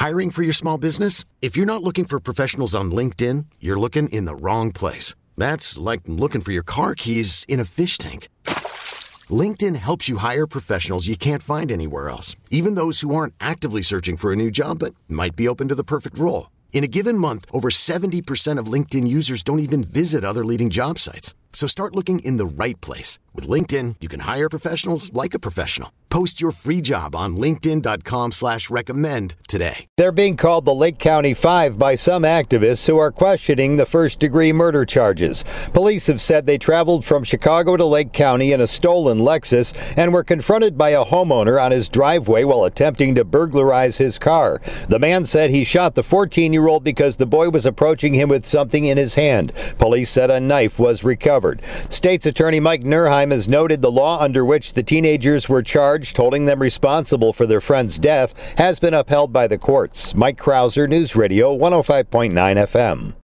Hiring for your small business? If you're not looking for professionals on LinkedIn, you're looking in the wrong place. That's like looking for your car keys in a fish tank. LinkedIn helps you hire professionals you can't find anywhere else, even those who aren't actively searching for a new job but might be open to the perfect role. In a given month, over 70% of LinkedIn users don't even visit other leading job sites. So start looking in the right place. With LinkedIn, you can hire professionals like a professional. Post your free job on linkedin.com/recommend today. They're being called the Lake County Five by some activists who are questioning the first-degree murder charges. Police have said they traveled from Chicago to Lake County in a stolen Lexus and were confronted by a homeowner on his driveway while attempting to burglarize his car. The man said he shot the 14-year-old because the boy was approaching him with something in his hand. Police said a knife was recovered. State's Attorney Mike Nurheim has noted the law under which the teenagers were charged, holding them responsible for their friend's death, has been upheld by the courts. Mike Krauser, News Radio 105.9 FM.